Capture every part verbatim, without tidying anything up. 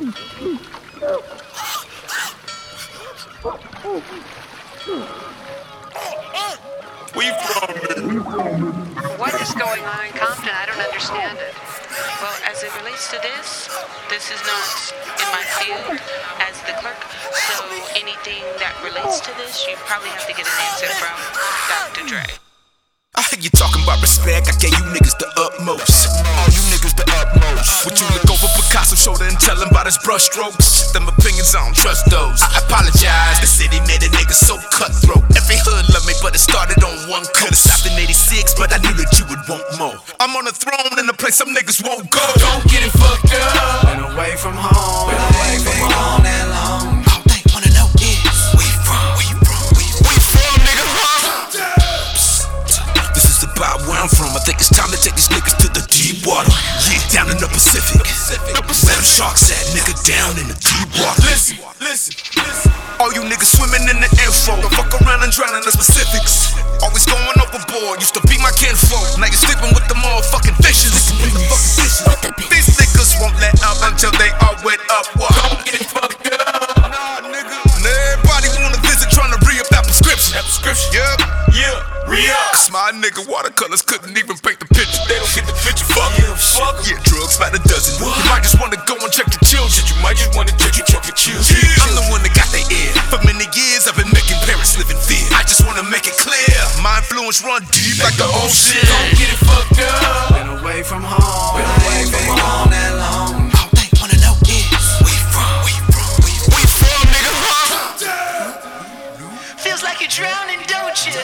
We from it. What is going on in Compton? I don't understand it. Well, as it relates to this, this is not in my field as the clerk, so anything that relates to this, you probably have to get an answer from Doctor Dre. I hear you talking about respect, I gave you niggas the utmost. All you niggas the utmost. Would you look over Picasso's shoulder and tell him about his brush strokes? Them opinions, I don't trust those. I apologize, the city made a nigga so cutthroat. Every hood loved me, but it started on one coast. Could've stopped in eighty-six, but I knew that you would want more. I'm on a throne in a place some niggas won't go. Don't get it fucked up. Been away from home, been away from home that long. All they wanna know is where you from, where you from, where you from, where you from nigga, huh? This is about where I'm from. I think it's time to take these niggas to the deep water. Yeah, down in the Pacific. Where them sharks at, nigga, down in the deep water. Listen, listen, listen. All you niggas swimming in the info, don't fuck around and drown in the specifics. Always going overboard, used to be my kinfolk. Now you're sleeping with the motherfucking fishes. These niggas won't let up until they are wet up. What? Don't get it fucked up. Nah, nigga. And everybody wanna visit trying to re-up that prescription. That prescription, Yep. yeah, re-up. Cause my nigga watercolors couldn't even paint the picture. They don't get the picture. Fuck Yeah, fuck. Yeah, drugs by the dozen. What? You might just wanna go and check your children. You might just wanna check your fucking chills. Yeah. I'm the one that got their ear. For many years I've been making parents live in fear. I just wanna make it clear, my influence run deep like the ocean. Don't get it fucked up. Been away from home, been away from home that long. All they wanna know is where you from, where you from, where you, where you from, nigga, huh? Feels like you're drowning, don't you?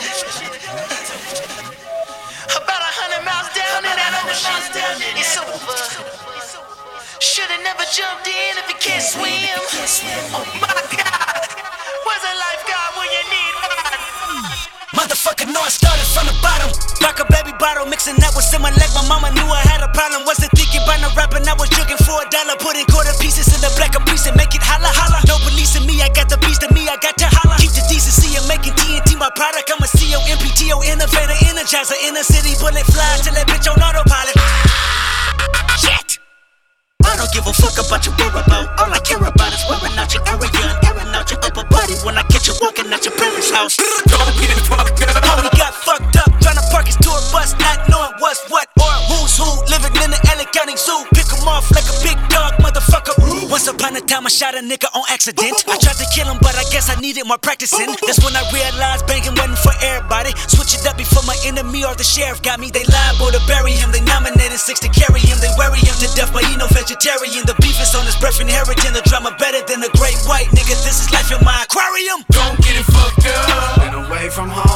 About a hundred miles down in that ocean, it's over. Should've never jumped in if you can't swim. Oh my God, where's a lifeguard when you need one? Motherfucker, know I started from the bottom. Rock a baby bottle, mixing that with in my leg. My mama knew I had a problem. Wasn't thinking about no rapping, I was jugging for a dollar. Putting quarter pieces in the black of piece and make it holla holla. No police in me, I got the beast in me, I got to holla. Keep the decency and making T N T my product. I'm a C O, M P T O, innovator, energizer. Inner city, bullet fly till that bitch on autopilot. Shit! I don't give a fuck about your whereabouts. All I care about is wearing out your area and airing out your upper body when I catch you walking out your parents' house. Don't get it fucked up. Homie got fucked up, tryna park his tour bus, not knowing what's what or who's who. Living in the L A County Zoo, pick him off like a big dog, motherfucker. Once upon a time I shot a nigga on accident. I tried to kill him, but I guess I needed more practicing. That's when I realized banging wasn't for everybody. Switch it up before my enemy or the sheriff got me. They liable to bury him, they nominated six to carry him. They worry him to death, but he no vegetarian. The beef is on his breath, inheriting the drama better than a great white nigga. This is life in my aquarium. Don't get it fucked up. Been away from home.